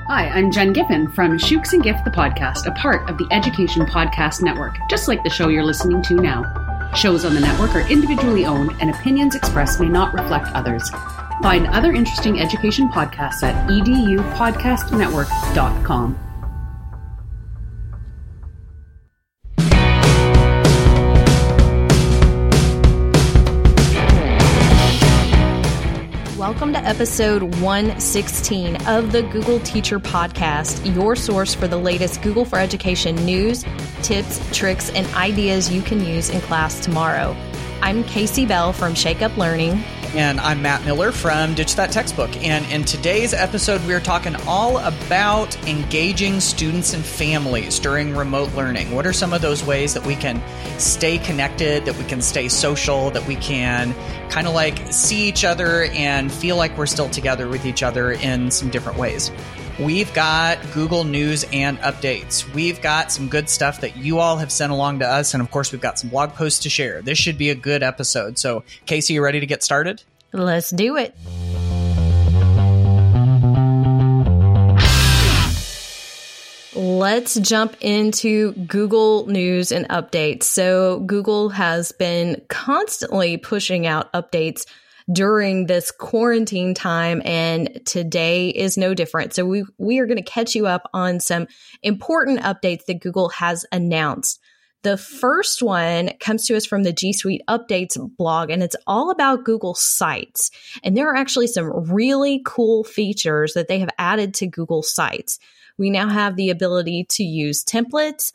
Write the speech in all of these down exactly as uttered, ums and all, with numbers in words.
Hi, I'm Jen Giffen from Shooks and Gift the Podcast, a part of the Education Podcast Network, just like the show you're listening to now. Shows on the network are individually owned, and opinions expressed may not reflect others. Find other interesting education podcasts at e d u podcast network dot com. Welcome to episode one sixteen of the Google Teacher Podcast, your source for the latest Google for Education news, tips, tricks, and ideas you can use in class tomorrow. I'm Casey Bell from Shake Up Learning. And I'm Matt Miller from Ditch That Textbook. And in today's episode, we're talking all about engaging students and families during remote learning. What are some of those ways that we can stay connected, that we can stay social, that we can kind of like see each other and feel like we're still together with each other in some different ways? We've got Google News and updates. We've got some good stuff that you all have sent along to us. And of course, we've got some blog posts to share. This should be a good episode. So, Casey, you ready to get started? Let's do it. Let's jump into Google News and updates. So Google has been constantly pushing out updates during this quarantine time, and today is no different. So we we are going to catch you up on some important updates that Google has announced. The first one comes to us from the G Suite Updates blog, and it's all about Google Sites. And there are actually some really cool features that they have added to Google Sites. We now have the ability to use templates,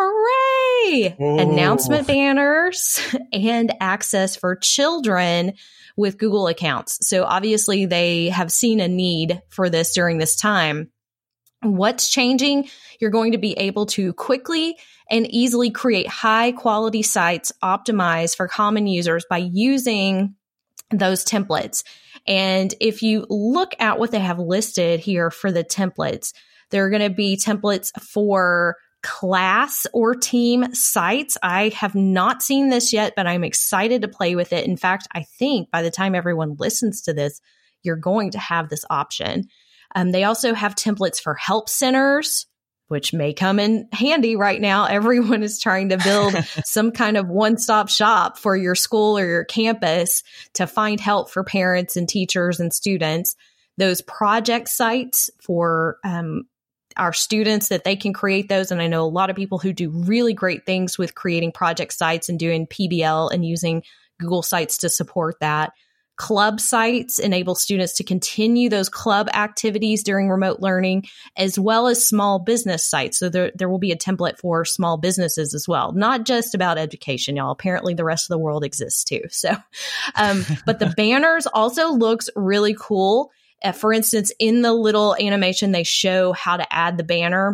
hooray, oh. announcement banners, and access for children with Google accounts. So obviously they have seen a need for this during this time. What's changing? You're going to be able to quickly and easily create high quality sites optimized for common users by using those templates. And if you look at what they have listed here for the templates, there are going to be templates for class or team sites. I have not seen this yet, but I'm excited to play with it. In fact, I think by the time everyone listens to this, you're going to have this option. Um, they also have templates for help centers, which may come in handy right now. Everyone is trying to build some kind of one-stop shop for your school or your campus to find help for parents and teachers and students. Those project sites for um, our students that they can create those. And I know a lot of people who do really great things with creating project sites and doing P B L and using Google Sites to support that. Club sites enable students to continue those club activities during remote learning, as well as small business sites. So there, there will be a template for small businesses as well, not just about education, y'all. Apparently the rest of the world exists too. So, um, but the banners also looks really cool. Uh, for instance, in the little animation, they show how to add the banner,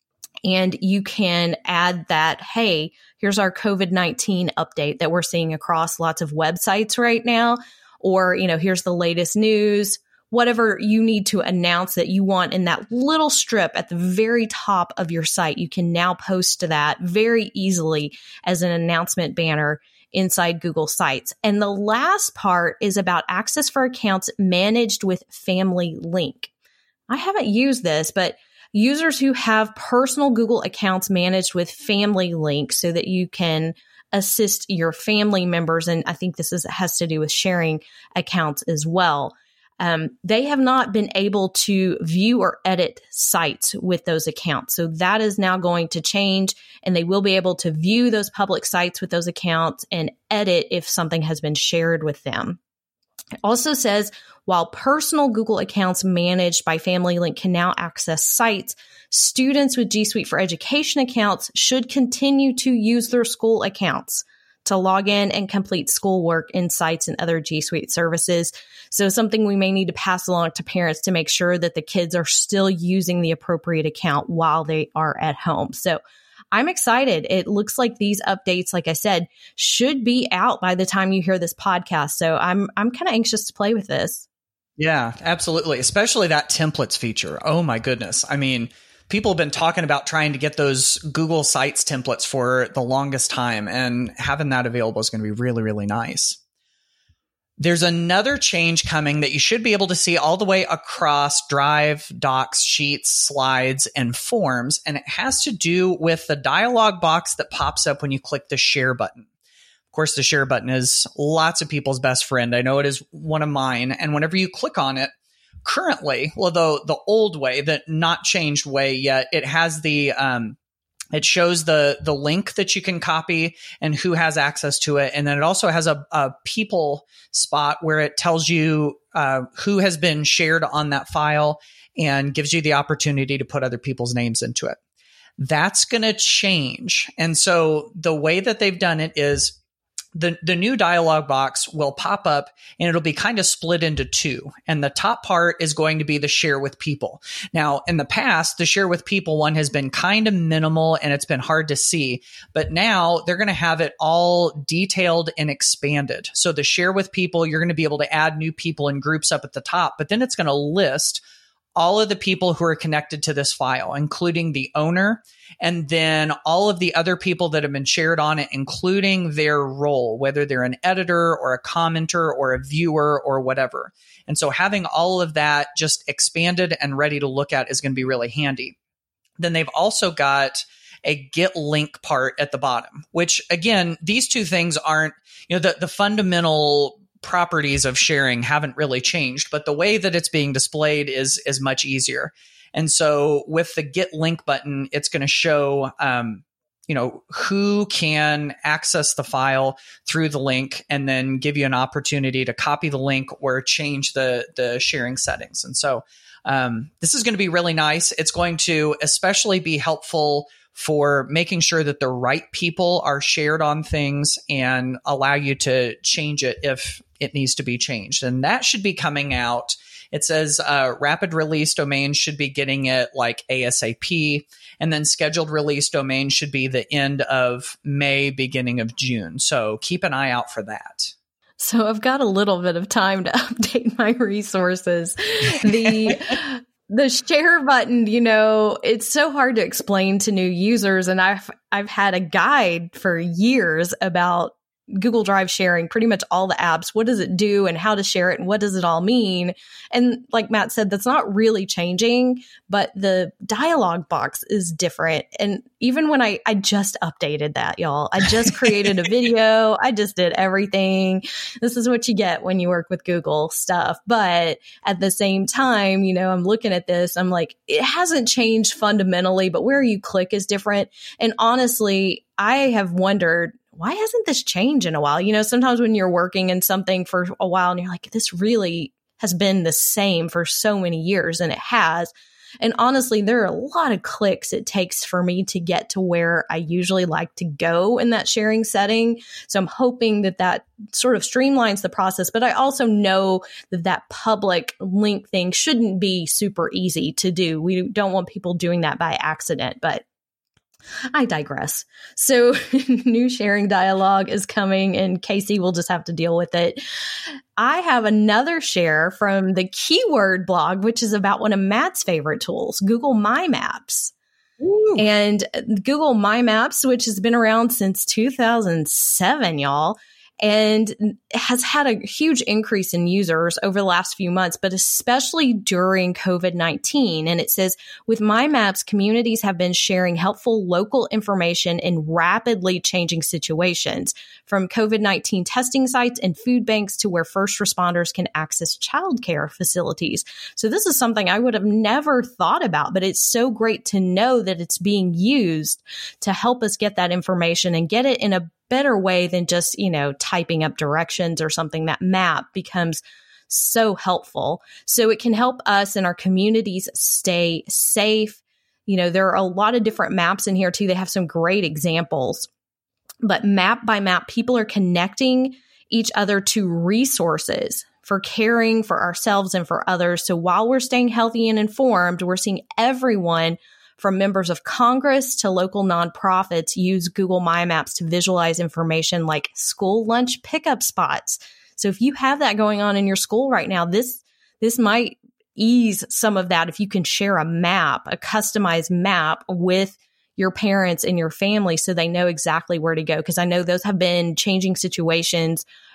and you can add that, hey, here's our COVID nineteen update that we're seeing across lots of websites right now. Or, you know, here's the latest news, whatever you need to announce that you want in that little strip at the very top of your site. You can now post to that very easily as an announcement banner inside Google Sites. And the last part is about access for accounts managed with Family Link. I haven't used this, but users who have personal Google accounts managed with Family Link so that you can assist your family members. And I think this is, has to do with sharing accounts as well. Um, they have not been able to view or edit sites with those accounts. So that is now going to change, and they will be able to view those public sites with those accounts and edit if something has been shared with them. It also says, while personal Google accounts managed by Family Link can now access sites, students with G Suite for Education accounts should continue to use their school accounts to log in and complete schoolwork in sites and other G Suite services. So something we may need to pass along to parents to make sure that the kids are still using the appropriate account while they are at home. So I'm excited. It looks like these updates, like I said, should be out by the time you hear this podcast. So I'm I'm kind of anxious to play with this. Yeah, absolutely. Especially that templates feature. Oh my goodness. I mean, people have been talking about trying to get those Google Sites templates for the longest time, and having that available is going to be really, really nice. There's another change coming that you should be able to see all the way across Drive, Docs, Sheets, Slides, and Forms. And it has to do with the dialog box that pops up when you click the share button. Of course, the share button is lots of people's best friend. I know it is one of mine. And whenever you click on it, currently, well, though the old way, the not changed way yet, it has the um, it shows the the link that you can copy and who has access to it. And then it also has a, a people spot where it tells you uh, who has been shared on that file and gives you the opportunity to put other people's names into it. That's going to change. And so the way that they've done it is The the new dialog box will pop up and it'll be kind of split into two. And the top part is going to be the share with people. Now, in the past, the share with people one has been kind of minimal and it's been hard to see. But now they're going to have it all detailed and expanded. So the share with people, you're going to be able to add new people and groups up at the top, but then it's going to list all of the people who are connected to this file, including the owner, and then all of the other people that have been shared on it, including their role, whether they're an editor or a commenter or a viewer or whatever. And so having all of that just expanded and ready to look at is going to be really handy. Then they've also got a get link part at the bottom, which again, these two things aren't, you know, the, the fundamental properties of sharing haven't really changed, but the way that it's being displayed is is much easier. And so with the get link button, it's going to show, um, you know, who can access the file through the link and then give you an opportunity to copy the link or change the, the sharing settings. And so um, this is going to be really nice. It's going to especially be helpful for making sure that the right people are shared on things and allow you to change it if it needs to be changed. And that should be coming out. It says uh, rapid release domains should be getting it like ASAP. And then scheduled release domains should be the end of May, beginning of June. So keep an eye out for that. So I've got a little bit of time to update my resources. The the share button, you know, it's so hard to explain to new users. And I've I've had a guide for years about Google Drive sharing, pretty much all the apps. What does it do and how to share it and what does it all mean? And like Matt said, that's not really changing, but the dialog box is different. And even when I, I just updated that, y'all, I just created a video. I just did everything. This is what you get when you work with Google stuff. But at the same time, you know, I'm looking at this, I'm like, it hasn't changed fundamentally, but where you click is different. And honestly, I have wondered, why hasn't this changed in a while? You know, sometimes when you're working in something for a while and you're like, this really has been the same for so many years, and it has. And honestly, there are a lot of clicks it takes for me to get to where I usually like to go in that sharing setting. So I'm hoping that that sort of streamlines the process. But I also know that that public link thing shouldn't be super easy to do. We don't want people doing that by accident, but I digress. So new sharing dialogue is coming and Casey will just have to deal with it. I have another share from the Keyword blog, which is about one of Matt's favorite tools, Google My Maps. Ooh. And Google My Maps, which has been around since two thousand seven, y'all, and has had a huge increase in users over the last few months, but especially during COVID nineteen. And it says, with My Maps, communities have been sharing helpful local information in rapidly changing situations, from COVID nineteen testing sites and food banks to where first responders can access childcare facilities. So this is something I would have never thought about, but it's so great to know that it's being used to help us get that information and get it in a better way than just, you know, typing up directions or something. That map becomes so helpful. So it can help us and our communities stay safe. You know, there are a lot of different maps in here too. They have some great examples, but map by map, people are connecting each other to resources for caring for ourselves and for others. So while we're staying healthy and informed, we're seeing everyone from members of Congress to local nonprofits use Google My Maps to visualize information like school lunch pickup spots. So if you have that going on in your school right now, this this might ease some of that if you can share a map, a customized map with your parents and your family so they know exactly where to go. Because I know those have been changing situations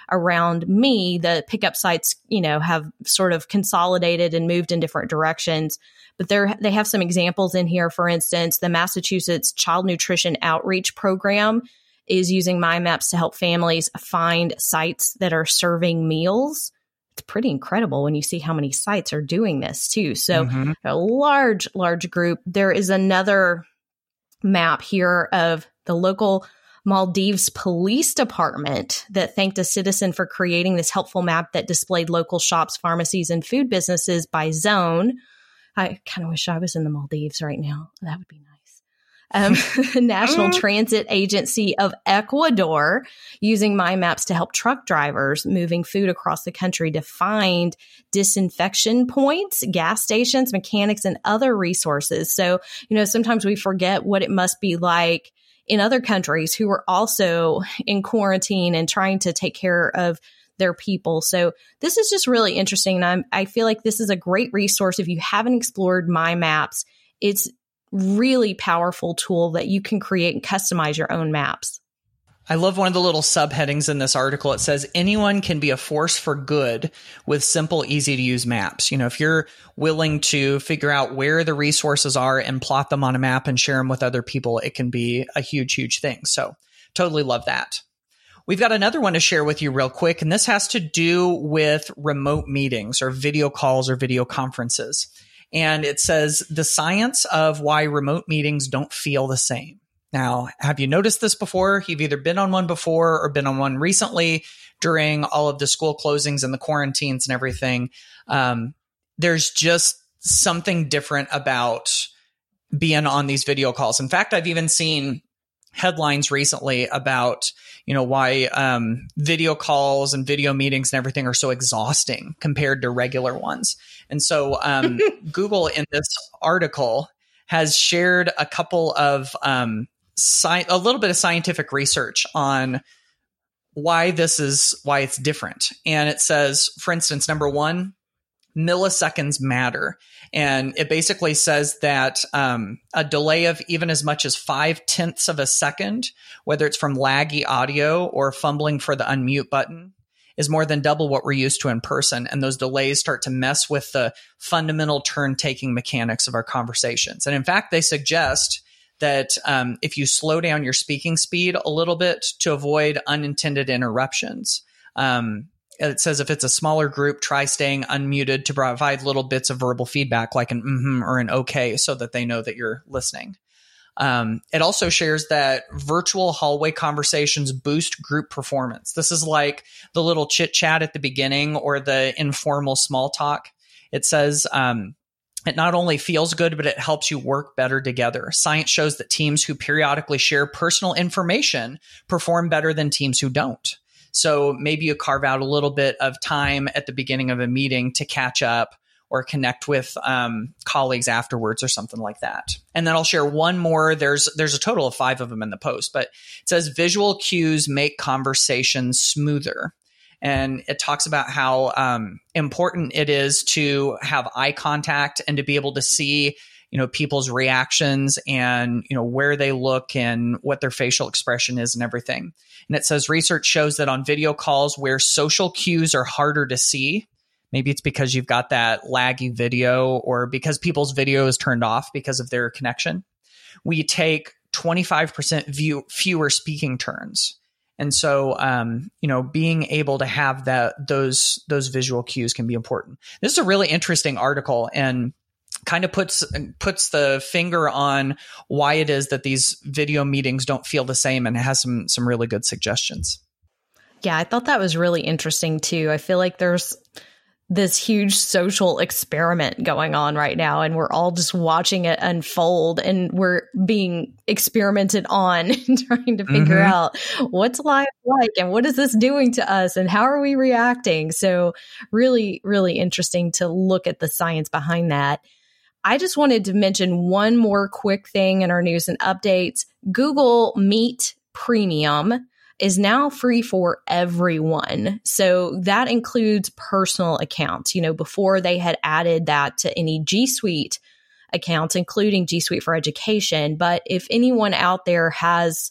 around me. The pickup sites, you know, have sort of consolidated and moved in different directions. But there, they have some examples in here. For instance, the Massachusetts Child Nutrition Outreach Program is using MyMaps to help families find sites that are serving meals. It's pretty incredible when you see how many sites are doing this too. So mm-hmm. a large, large group. There is another map here of the local Maldives Police Department that thanked a citizen for creating this helpful map that displayed local shops, pharmacies, and food businesses by zone. I kind of wish I was in the Maldives right now. That would be nice. Um, National Transit Agency of Ecuador using MyMaps to help truck drivers moving food across the country to find disinfection points, gas stations, mechanics, and other resources. So, you know, sometimes we forget what it must be like in other countries who are also in quarantine and trying to take care of their people. So this is just really interesting. And I'm, I feel like this is a great resource. If you haven't explored MyMaps, it's really powerful tool that you can create and customize your own maps. I love one of the little subheadings in this article. It says, anyone can be a force for good with simple, easy to use maps. You know, if you're willing to figure out where the resources are and plot them on a map and share them with other people, it can be a huge, huge thing. So totally love that. We've got another one to share with you real quick, and this has to do with remote meetings or video calls or video conferences. And it says the science of why remote meetings don't feel the same. Now, have you noticed this before? You've either been on one before or been on one recently during all of the school closings and the quarantines and everything. Um, there's just something different about being on these video calls. In fact, I've even seen headlines recently about, you know, why um, video calls and video meetings and everything are so exhausting compared to regular ones. And so um, Google in this article has shared a couple of um, sci- a little bit of scientific research on why this is why it's different. And it says, for instance, number one, milliseconds matter. And it basically says that um, a delay of even as much as five tenths of a second, whether it's from laggy audio or fumbling for the unmute button, is more than double what we're used to in person. And those delays start to mess with the fundamental turn-taking mechanics of our conversations. And in fact, they suggest that um, if you slow down your speaking speed a little bit to avoid unintended interruptions, um, it says if it's a smaller group, try staying unmuted to provide little bits of verbal feedback like an mm-hmm or an okay so that they know that you're listening. Um, it also shares that virtual hallway conversations boost group performance. This is like the little chit chat at the beginning or the informal small talk. It says um, it not only feels good, but it helps you work better together. Science shows that teams who periodically share personal information perform better than teams who don't. So maybe you carve out a little bit of time at the beginning of a meeting to catch up or connect with um, colleagues afterwards or something like that. And then I'll share one more. There's there's a total of five of them in the post, but it says visual cues make conversations smoother. And it talks about how um, important it is to have eye contact and to be able to see, you know, people's reactions and, you know, where they look and what their facial expression is and everything. And it says research shows that on video calls where social cues are harder to see, maybe it's because you've got that laggy video or because people's video is turned off because of their connection, we take twenty-five percent view, fewer speaking turns. And so, um, you know, being able to have that, those, those visual cues can be important. This is a really interesting article and kind of puts, puts the finger on why it is that these video meetings don't feel the same, and it has some, some really good suggestions. Yeah, I thought that was really interesting too. I feel like there's this huge social experiment going on right now, and we're all just watching it unfold, and we're being experimented on and trying to figure mm-hmm. out what's life like and what is this doing to us and how are we reacting. So really, really interesting to look at the science behind that. I just wanted to mention one more quick thing in our news and updates. Google Meet Premium is now free for everyone. So that includes personal accounts. You know, before they had added that to any G Suite accounts, including G Suite for Education. But if anyone out there has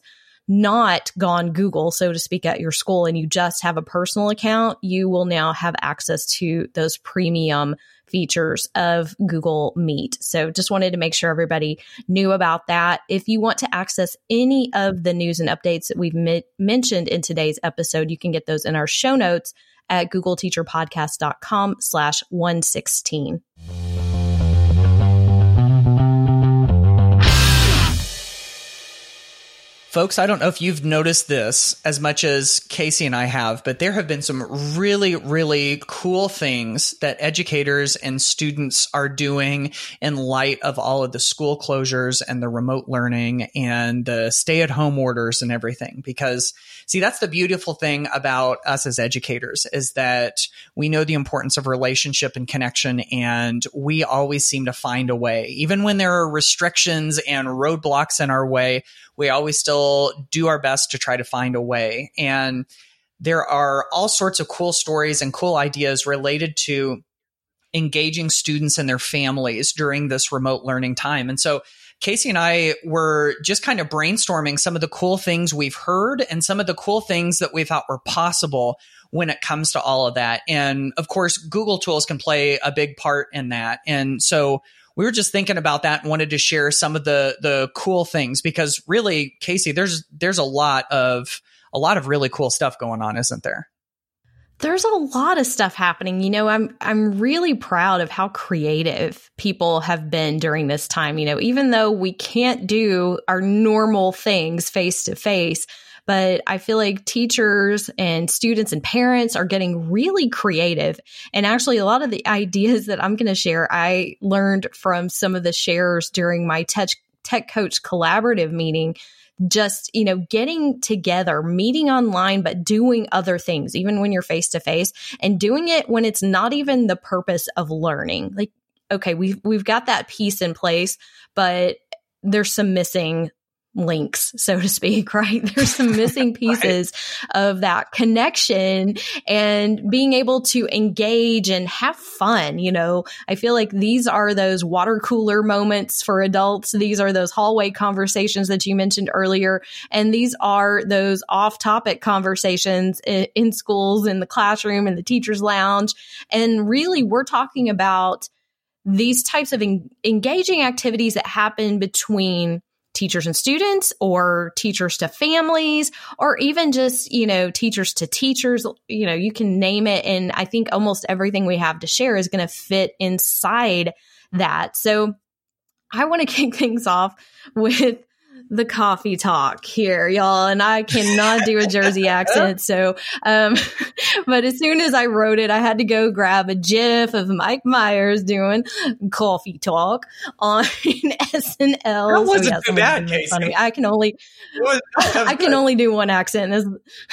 not gone Google, so to speak, at your school, and you just have a personal account, you will now have access to those premium features of Google Meet. So just wanted to make sure everybody knew about that. If you want to access any of the news and updates that we've mi- mentioned in today's episode, you can get those in our show notes at googleteacherpodcast.com slash 116. Folks, I don't know if you've noticed this as much as Casey and I have, but there have been some really, really cool things that educators and students are doing in light of all of the school closures and the remote learning and the stay-at-home orders and everything. Because, see, that's the beautiful thing about us as educators, is that we know the importance of relationship and connection, and we always seem to find a way. Even when there are restrictions and roadblocks in our way, we always still do our best to try to find a way. And there are all sorts of cool stories and cool ideas related to engaging students and their families during this remote learning time. And so Casey and I were just kind of brainstorming some of the cool things we've heard and some of the cool things that we thought were possible when it comes to all of that. And of course, Google tools can play a big part in that. And so we were just thinking about that and wanted to share some of the the cool things, because really, Casey, there's there's a lot of a lot of really cool stuff going on, isn't there? There's a lot of stuff happening. You know, I'm I'm really proud of how creative people have been during this time. You know, even though we can't do our normal things face to face, but I feel like teachers and students and parents are getting really creative. And actually, a lot of the ideas that I'm going to share, I learned from some of the shares during my Tech, Tech Coach Collaborative meeting. Just, you know, getting together, meeting online, but doing other things, even when you're face to face, and doing it when it's not even the purpose of learning. Like, okay, we've, we've got that piece in place, but there's some missing links, so to speak, right? There's some missing pieces right. of that connection and being able to engage and have fun. You know, I feel like these are those water cooler moments for adults. These are those hallway conversations that you mentioned earlier. And these are those off topic conversations in, in schools, in the classroom, in the teacher's lounge. And really, we're talking about these types of en- engaging activities that happen between teachers and students, or teachers to families, or even just, you know, teachers to teachers. You know, you can name it. And I think almost everything we have to share is going to fit inside that. So I want to kick things off with the coffee talk here, y'all. And I cannot do a Jersey accent. So, um, but as soon as I wrote it, I had to go grab a GIF of Mike Myers doing coffee talk on S N L. That wasn't so, yeah, too bad, Casey. Funny. I can only, was, I can only do one accent. Is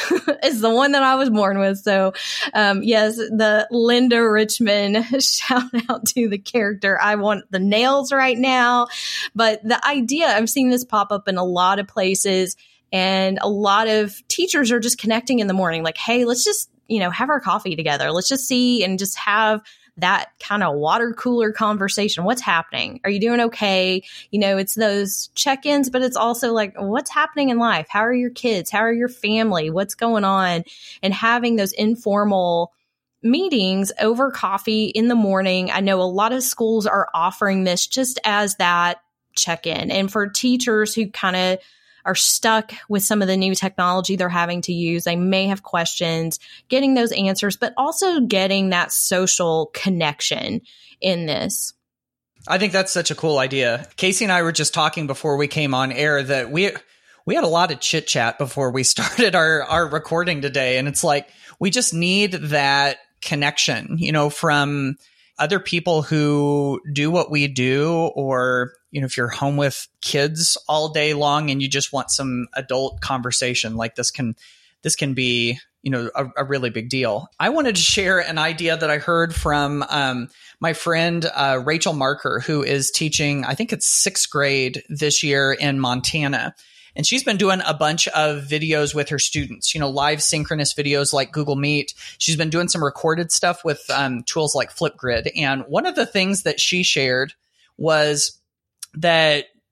is the one that I was born with. So, um, yes, the Linda Richman shout out to the character. I want the nails right now. But the idea, I'm seeing this pop up in a lot of places, and a lot of teachers are just connecting in the morning. Like, hey, let's just, you know, have our coffee together. Let's just see and just have that kind of water cooler conversation. What's happening? Are you doing okay? You know, it's those check-ins, but it's also like, what's happening in life? How are your kids? How are your family? What's going on? And having those informal meetings over coffee in the morning. I know a lot of schools are offering this just as that check-in. And for teachers who kind of are stuck with some of the new technology they're having to use, they may have questions, getting those answers, but also getting that social connection in this. I think that's such a cool idea. Casey and I were just talking before we came on air that we we had a lot of chit chat before we started our, our recording today. And it's like, we just need that connection, you know, from other people who do what we do, or, you know, if you're home with kids all day long and you just want some adult conversation, like this can, this can be, you know, a, a really big deal. I wanted to share an idea that I heard from um, my friend, uh, Rachel Marker, who is teaching, I think it's sixth grade this year in Montana. And she's been doing a bunch of videos with her students, you know, live synchronous videos like Google Meet. She's been doing some recorded stuff with um, tools like Flipgrid. And one of the things that she shared was that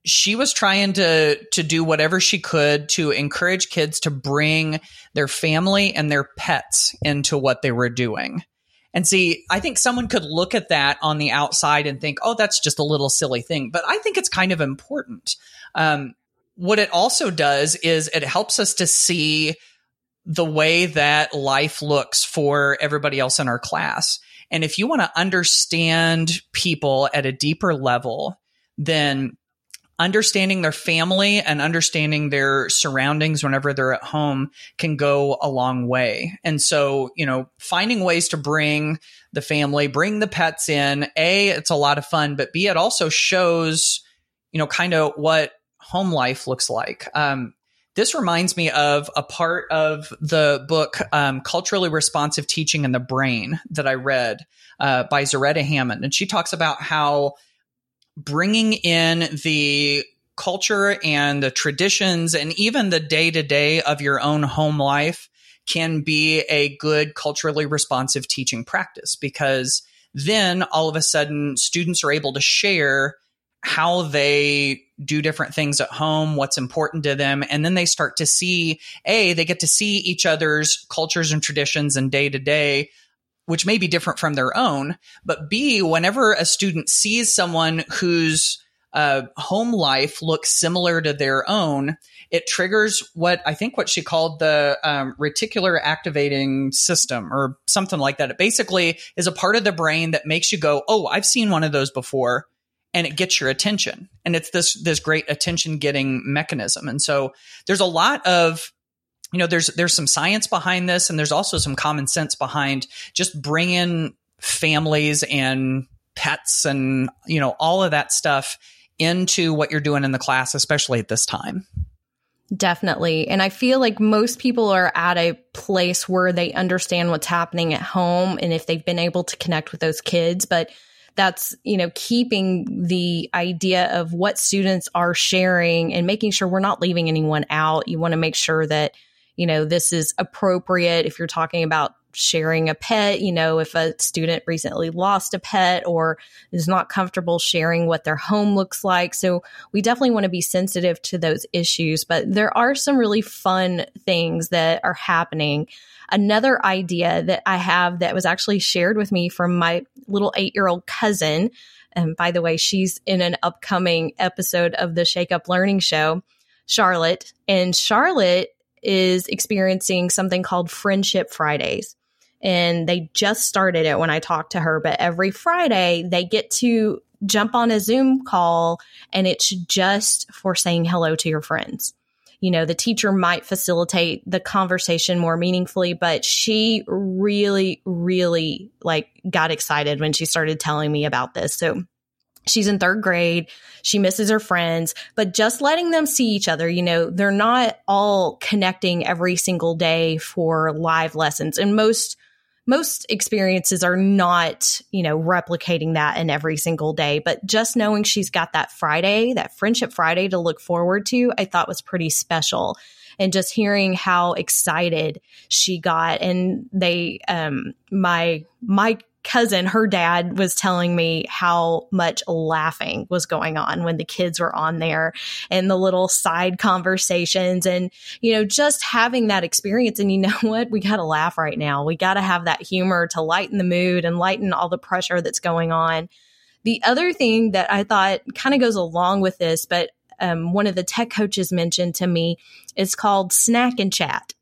she was trying to to do whatever she could to encourage kids to bring their family and their pets into what they were doing. And see, I think someone could look at that on the outside and think, oh, that's just a little silly thing. But I think it's kind of important. Um, what it also does is it helps us to see the way that life looks for everybody else in our class. And if you want to understand people at a deeper level, then understanding their family and understanding their surroundings whenever they're at home can go a long way. And so, you know, finding ways to bring the family, bring the pets in, A, it's a lot of fun, but B, it also shows, you know, kind of what home life looks like. Um, this reminds me of a part of the book, um, Culturally Responsive Teaching in the Brain, that I read uh, by Zaretta Hammond. And she talks about how bringing in the culture and the traditions and even the day-to-day of your own home life can be a good culturally responsive teaching practice, because then all of a sudden students are able to share how they do different things at home, what's important to them. And then they start to see, A, they get to see each other's cultures and traditions and day-to-day, which may be different from their own. But B, whenever a student sees someone whose uh, home life looks similar to their own, it triggers what I think what she called the um, reticular activating system or something like that. It basically is a part of the brain that makes you go, oh, I've seen one of those before. And it gets your attention. And it's this, this great attention getting mechanism. And so there's a lot of, you know, there's, there's some science behind this, and there's also some common sense behind just bringing families and pets and, you know, all of that stuff into what you're doing in the class, especially at this time. Definitely. And I feel like most people are at a place where they understand what's happening at home and if they've been able to connect with those kids. But that's, you know, keeping the idea of what students are sharing and making sure we're not leaving anyone out. You want to make sure that, you know, this is appropriate. If you're talking about sharing a pet, you know, if a student recently lost a pet or is not comfortable sharing what their home looks like. So we definitely want to be sensitive to those issues. But there are some really fun things that are happening. Another idea that I have that was actually shared with me from my little eight-year-old cousin. And by the way, she's in an upcoming episode of the Shake Up Learning Show, Charlotte. And Charlotte is experiencing something called Friendship Fridays. And they just started it when I talked to her. But every Friday, they get to jump on a Zoom call, and it's just for saying hello to your friends. You know, the teacher might facilitate the conversation more meaningfully, but she really, really like got excited when she started telling me about this. So she's in third grade. She misses her friends, but just letting them see each other, you know, they're not all connecting every single day for live lessons. And most Most experiences are not, you know, replicating that in every single day, but just knowing she's got that Friday, that Friendship Friday to look forward to, I thought was pretty special. And just hearing how excited she got. And they, um, my, my cousin, her dad was telling me how much laughing was going on when the kids were on there and the little side conversations and, you know, just having that experience. And you know what? We got to laugh right now. We got to have that humor to lighten the mood and lighten all the pressure that's going on. The other thing that I thought kind of goes along with this, but um, one of the tech coaches mentioned to me, is called Snack and Chat.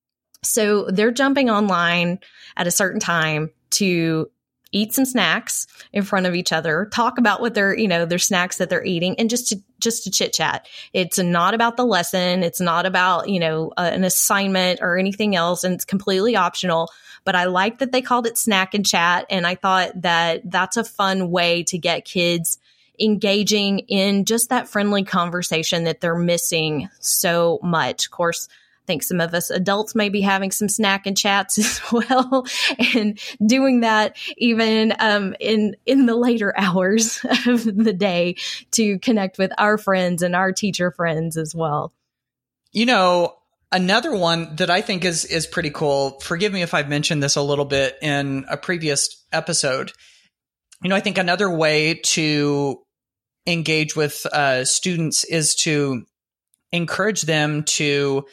So they're jumping online at a certain time to eat some snacks in front of each other, talk about what they're, you know, their snacks that they're eating, and just to, just to chit chat. It's not about the lesson. It's not about, you know, uh, an assignment or anything else. And it's completely optional, but I like that they called it Snack and Chat. And I thought that that's a fun way to get kids engaging in just that friendly conversation that they're missing so much. Of course, I think some of us adults may be having some snack and chats as well, and doing that even um, in in the later hours of the day to connect with our friends and our teacher friends as well. You know, another one that I think is is pretty cool. Forgive me if I've mentioned this a little bit in a previous episode. You know, I think another way to engage with uh, students is to encourage them to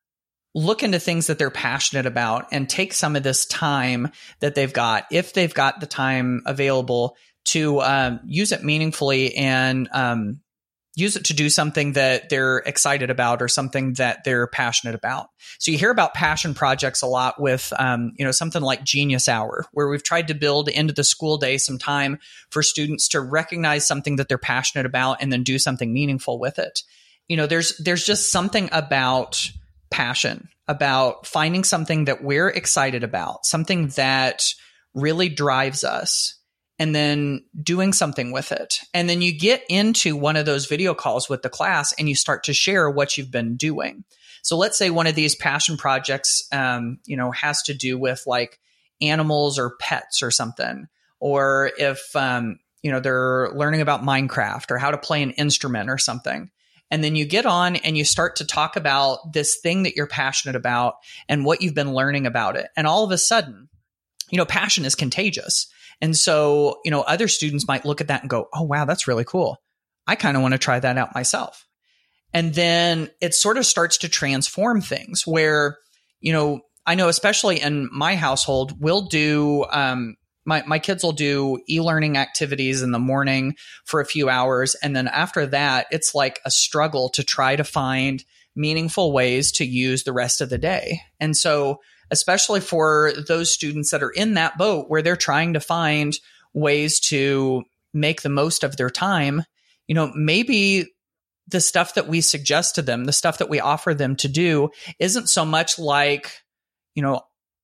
look into things that they're passionate about and take some of this time that they've got, if they've got the time available, to um, use it meaningfully and um, use it to do something that they're excited about or something that they're passionate about. So you hear about passion projects a lot with, um, you know, something like Genius Hour, where we've tried to build into the school day some time for students to recognize something that they're passionate about and then do something meaningful with it. You know, there's there's just something about passion, about finding something that we're excited about, something that really drives us, and then doing something with it. And then you get into one of those video calls with the class and you start to share what you've been doing. So let's say one of these passion projects, um, you know, has to do with like animals or pets or something. Or if, um, you know, they're learning about Minecraft or how to play an instrument or something. And then you get on and you start to talk about this thing that you're passionate about and what you've been learning about it. And all of a sudden, you know, passion is contagious. And so, you know, other students might look at that and go, oh, wow, that's really cool. I kind of want to try that out myself. And then it sort of starts to transform things where, you know, I know especially in my household, we'll do, um, my, my kids will do e-learning activities in the morning for a few hours. And then after that, it's like a struggle to try to find meaningful ways to use the rest of the day. And so especially for those students that are in that boat where they're trying to find ways to make the most of their time, you know, maybe the stuff that we suggest to them, the stuff that we offer them to do isn't so much like, you know,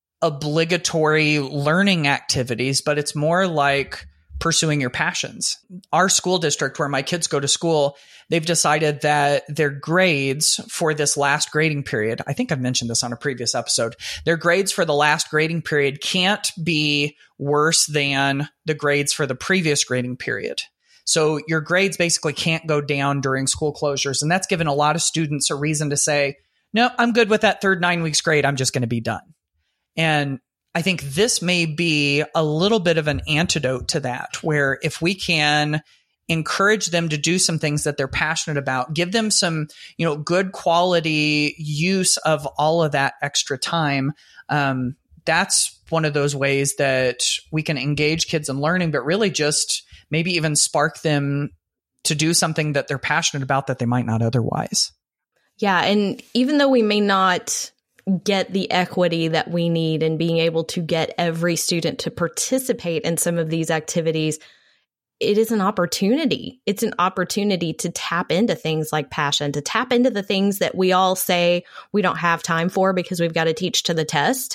obligatory learning activities, but it's more like pursuing your passions. Our school district where my kids go to school, they've decided that their grades for this last grading period, I think I've mentioned this on a previous episode, their grades for the last grading period can't be worse than the grades for the previous grading period. So your grades basically can't go down during school closures. And that's given a lot of students a reason to say, no, I'm good with that third nine weeks grade. I'm just going to be done. And I think this may be a little bit of an antidote to that, where if we can encourage them to do some things that they're passionate about, give them some, you know, good quality use of all of that extra time. Um, that's one of those ways that we can engage kids in learning, but really just maybe even spark them to do something that they're passionate about that they might not otherwise. Yeah. And even though we may not get the equity that we need in being able to get every student to participate in some of these activities, it is an opportunity. It's an opportunity to tap into things like passion, to tap into the things that we all say we don't have time for because we've got to teach to the test.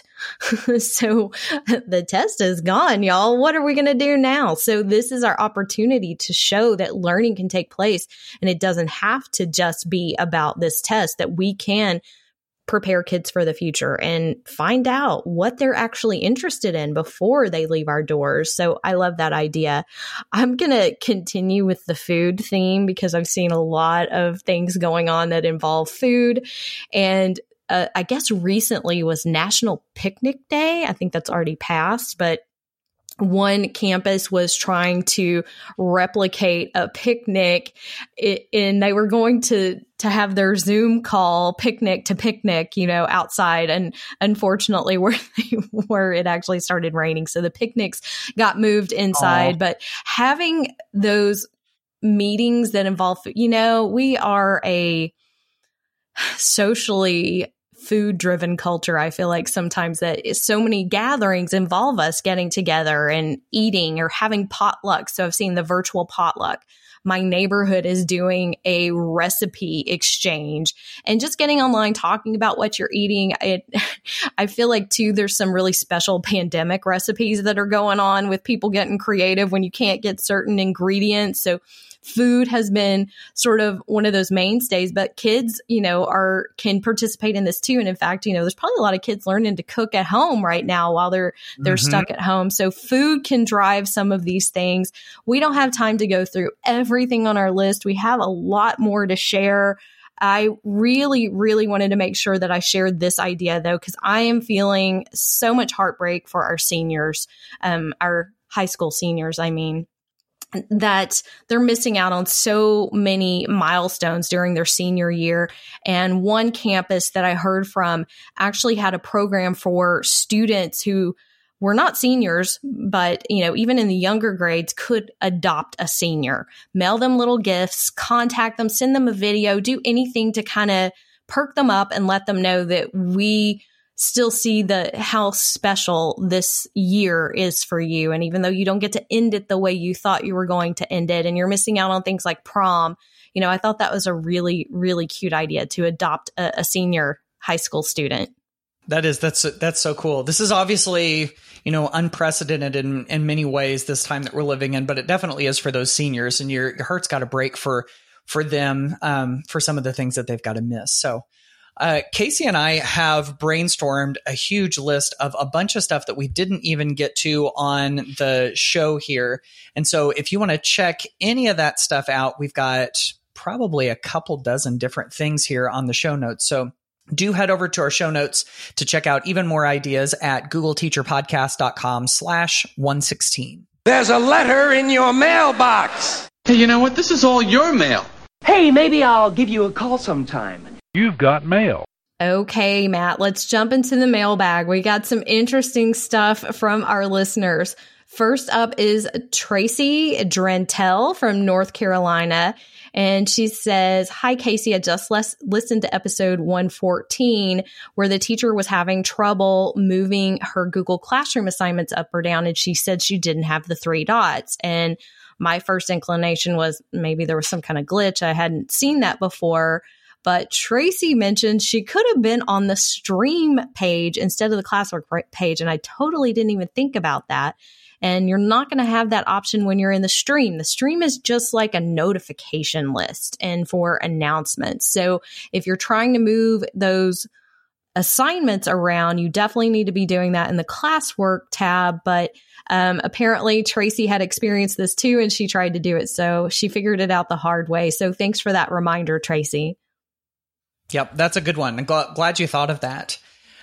So the test is gone, y'all. What are we going to do now? So this is our opportunity to show that learning can take place, and it doesn't have to just be about this test, that we can prepare kids for the future and find out what they're actually interested in before they leave our doors. So I love that idea. I'm going to continue with the food theme because I've seen a lot of things going on that involve food. And uh, I guess recently was National Picnic Day. I think that's already passed, but one campus was trying to replicate a picnic, and they were going to, to have their Zoom call picnic to picnic, you know, outside. And unfortunately, where they were, it actually started raining. So the picnics got moved inside. Aww. But having those meetings that involve, you know, we are a socially food driven culture. I feel like sometimes that so many gatherings involve us getting together and eating or having potluck. So I've seen the virtual potluck. My neighborhood is doing a recipe exchange and just getting online, talking about what you're eating. It, I feel like too, there's some really special pandemic recipes that are going on with people getting creative when you can't get certain ingredients. So food has been sort of one of those mainstays, but kids, you know, are can participate in this too. And in fact, you know, there's probably a lot of kids learning to cook at home right now while they're they're mm-hmm. stuck at home. So food can drive some of these things. We don't have time to go through everything on our list. We have a lot more to share. I really, really wanted to make sure that I shared this idea, though, because I am feeling so much heartbreak for our seniors, um, our high school seniors, I mean. that they're missing out on so many milestones during their senior year. And one campus that I heard from actually had a program for students who were not seniors, but, you know, even in the younger grades could adopt a senior, mail them little gifts, contact them, send them a video, do anything to kind of perk them up and let them know that we still see the how special this year is for you. And even though you don't get to end it the way you thought you were going to end it, and you're missing out on things like prom, you know, I thought that was a really, really cute idea to adopt a, a senior high school student. That is, that's, that's so cool. This is obviously, you know, unprecedented in, in many ways this time that we're living in, but it definitely is for those seniors, and your, your heart's got to break for, for them, um, for some of the things that they've got to miss. So, Uh, Casey and I have brainstormed a huge list of a bunch of stuff that we didn't even get to on the show here. And so if you want to check any of that stuff out, we've got probably a couple dozen different things here on the show notes. So do head over to our show notes to check out even more ideas at googleteacherpodcast.com slash 116. There's a letter in your mailbox. Hey, you know what? This is all your mail. Hey, maybe I'll give you a call sometime. You've got mail. Okay, Matt, let's jump into the mailbag. We got some interesting stuff from our listeners. First up is Tracy Drentel from North Carolina. And she says, hi, Casey, I just les- listened to episode one fourteen where the teacher was having trouble moving her Google Classroom assignments up or down. And she said she didn't have the three dots. And my first inclination was maybe there was some kind of glitch. I hadn't seen that before. But Tracy mentioned she could have been on the stream page instead of the classwork page. And I totally didn't even think about that. And you're not going to have that option when you're in the stream. The stream is just like a notification list and for announcements. So if you're trying to move those assignments around, you definitely need to be doing that in the classwork tab. But um, apparently Tracy had experienced this too, and she tried to do it. So she figured it out the hard way. So thanks for that reminder, Tracy. Yep, that's a good one. I'm gl- glad you thought of that.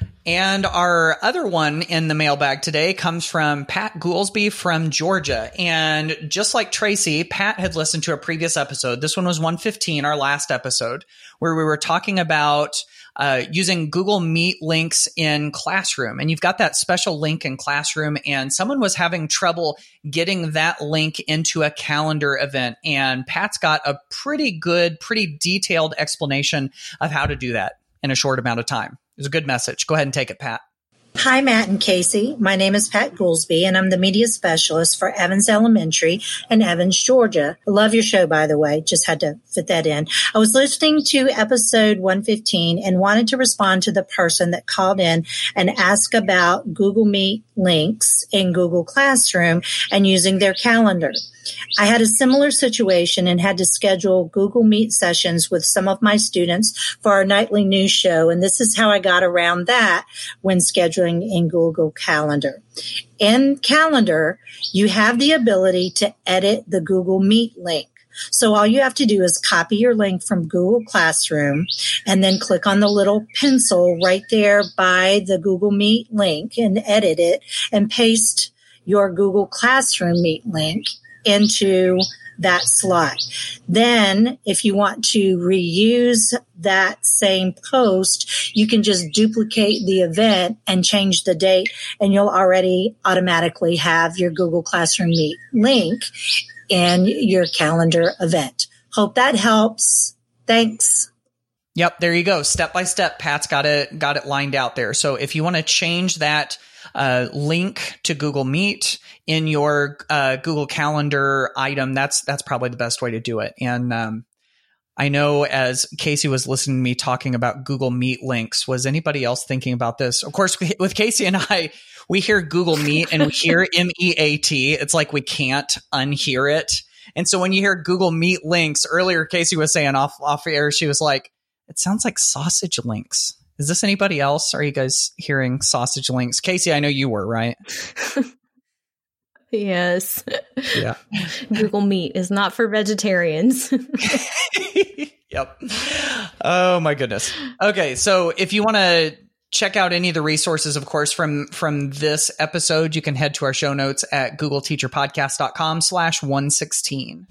And our other one in the mailbag today comes from Pat Goolsby from Georgia. And just like Tracy, Pat had listened to a previous episode. This one was one fifteen, our last episode, where we were talking about uh, using Google Meet links in Classroom. And you've got that special link in Classroom, and someone was having trouble getting that link into a calendar event. And Pat's got a pretty good, pretty detailed explanation of how to do that in a short amount of time. It was a good message. Go ahead and take it, Pat. Hi, Matt and Casey. My name is Pat Goolsby, and I'm the media specialist for Evans Elementary in Evans, Georgia. I love your show, by the way. Just had to fit that in. I was listening to episode one fifteen and wanted to respond to the person that called in and asked about Google Meet links in Google Classroom and using their calendar. I had a similar situation and had to schedule Google Meet sessions with some of my students for our nightly news show. And this is how I got around that when scheduling in Google Calendar. In Calendar, you have the ability to edit the Google Meet link. So all you have to do is copy your link from Google Classroom and then click on the little pencil right there by the Google Meet link and edit it and paste your Google Classroom Meet link into that slot. Then if you want to reuse that same post, you can just duplicate the event and change the date, and you'll already automatically have your Google Classroom Meet link in your calendar event. Hope that helps. Thanks. Yep, there you go. Step by step, Pat's got it got it lined out there. So if you want to change that uh, link to Google Meet in your uh, Google Calendar item, that's that's probably the best way to do it. And um, I know as Casey was listening to me talking about Google Meet links, was anybody else thinking about this? Of course, with Casey and I, we hear Google Meet and we hear M E A T. It's like we can't unhear it. And so when you hear Google Meet links, earlier Casey was saying off off air, she was like, it sounds like sausage links. Is this anybody else? Are you guys hearing sausage links? Casey, I know you were, right? Yes. Yeah. Google Meet is not for vegetarians. Yep. Oh my goodness. Okay. So if you want to check out any of the resources, of course, from, from this episode, you can head to our show notes at googleteacherpodcast.com slash 116.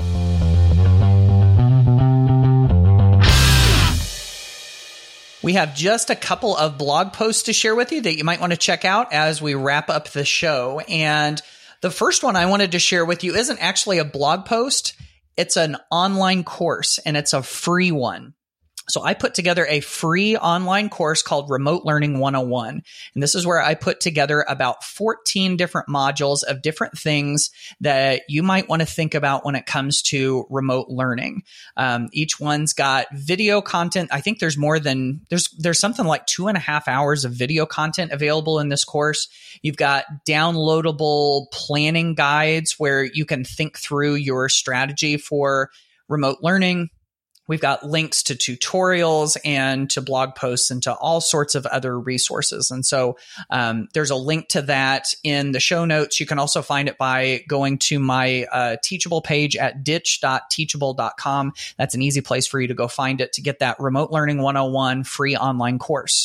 We have just a couple of blog posts to share with you that you might want to check out as we wrap up the show. And the first one I wanted to share with you isn't actually a blog post. It's an online course, and it's a free one. So I put together a free online course called Remote Learning one oh one. And this is where I put together about fourteen different modules of different things that you might want to think about when it comes to remote learning. Um, each one's got video content. I think there's more than, there's, there's something like two and a half hours of video content available in this course. You've got downloadable planning guides where you can think through your strategy for remote learning. We've got links to tutorials and to blog posts and to all sorts of other resources. And so um, there's a link to that in the show notes. You can also find it by going to my uh, Teachable page at ditch dot teachable dot com. That's an easy place for you to go find it to get that Remote Learning one oh one free online course.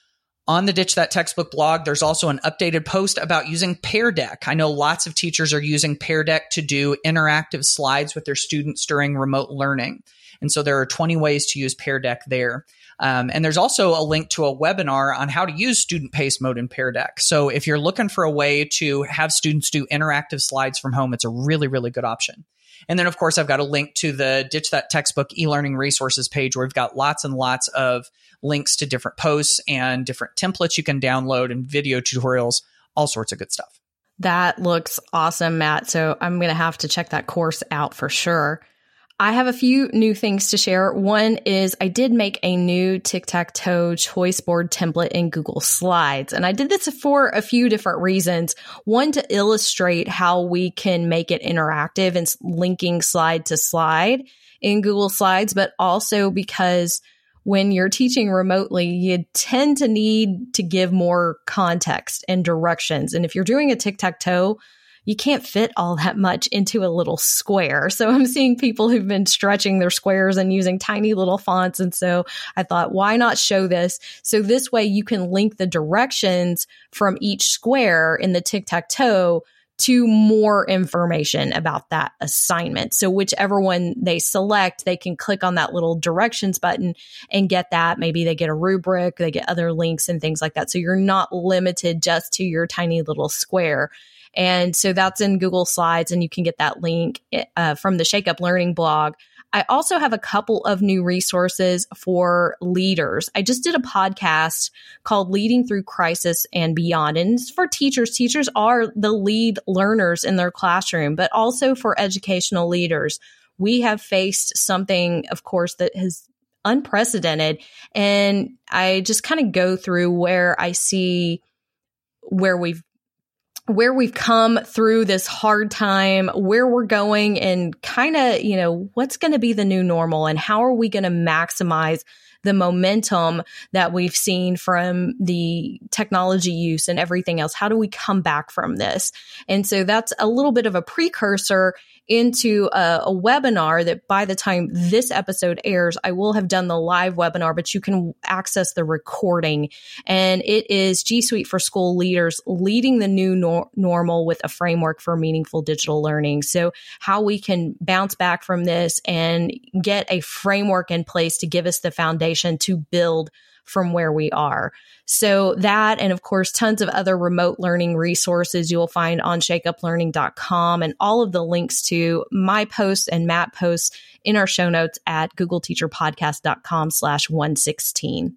On the Ditch That Textbook blog, there's also an updated post about using Pear Deck. I know lots of teachers are using Pear Deck to do interactive slides with their students during remote learning. And so there are twenty ways to use Pear Deck there. Um, and there's also a link to a webinar on how to use student pace mode in Pear Deck. So if you're looking for a way to have students do interactive slides from home, it's a really, really good option. And then, of course, I've got a link to the Ditch That Textbook e-learning resources page where we've got lots and lots of links to different posts and different templates you can download and video tutorials, all sorts of good stuff. That looks awesome, Matt. So I'm going to have to check that course out for sure. I have a few new things to share. One is I did make a new tic-tac-toe choice board template in Google Slides. And I did this for a few different reasons. One, to illustrate how we can make it interactive and linking slide to slide in Google Slides, but also because when you're teaching remotely, you tend to need to give more context and directions. And if you're doing a tic-tac-toe, you can't fit all that much into a little square. So I'm seeing people who've been stretching their squares and using tiny little fonts. And so I thought, why not show this? So this way you can link the directions from each square in the tic-tac-toe to more information about that assignment. So whichever one they select, they can click on that little directions button and get that. Maybe they get a rubric, they get other links and things like that. So you're not limited just to your tiny little square. And so that's in Google Slides, and you can get that link uh, from the Shake Up Learning blog. I also have a couple of new resources for leaders. I just did a podcast called Leading Through Crisis and Beyond. And it's for teachers. Teachers are the lead learners in their classroom, but also for educational leaders. We have faced something, of course, that has unprecedented. And I just kind of go through where I see where we've where we've come through this hard time, where we're going, and kind of, you know, what's going to be the new normal and how are we going to maximize the momentum that we've seen from the technology use and everything else. How do we come back from this? And so that's a little bit of a precursor into a, a webinar that by the time this episode airs, I will have done the live webinar, but you can access the recording. And it is G Suite for School Leaders, leading the new nor- normal with a framework for meaningful digital learning. So how we can bounce back from this and get a framework in place to give us the foundation to build from where we are. So that, and of course, tons of other remote learning resources you'll find on shake up learning dot com, and all of the links to my posts and Matt posts in our show notes at googleteacherpodcast.com slash 116.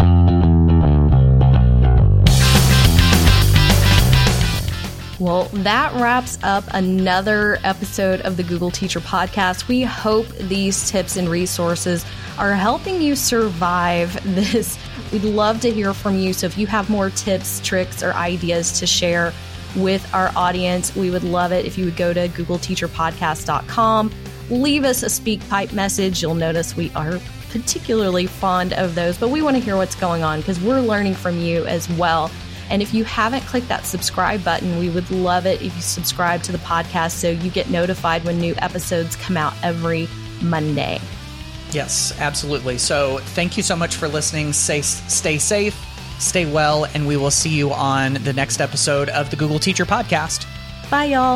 Well, that wraps up another episode of the Google Teacher Podcast. We hope these tips and resources are helping you survive this. We'd love to hear from you. So if you have more tips, tricks, or ideas to share with our audience, we would love it if you would go to google teacher podcast dot com, leave us a SpeakPipe message. You'll notice we are particularly fond of those, but we want to hear what's going on because we're learning from you as well. And if you haven't clicked that subscribe button, we would love it if you subscribe to the podcast so you get notified when new episodes come out every Monday. Yes, absolutely. So thank you so much for listening. Stay, stay safe, stay well, and we will see you on the next episode of the Google Teacher Podcast. Bye, y'all.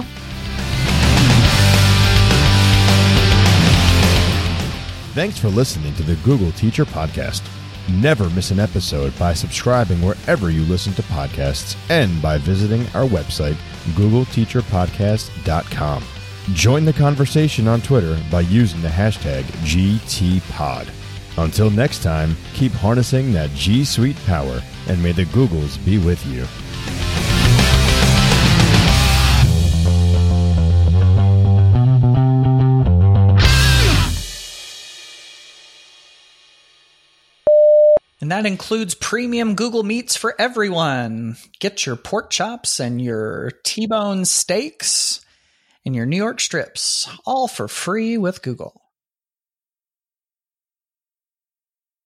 Thanks for listening to the Google Teacher Podcast. Never miss an episode by subscribing wherever you listen to podcasts and by visiting our website, google teacher podcast dot com. Join the conversation on Twitter by using the hashtag G T Pod. Until next time, keep harnessing that G Suite power, and may the Googles be with you. And that includes premium Google Meets for everyone. Get your pork chops and your T-bone steaks and your New York strips, all for free with Google.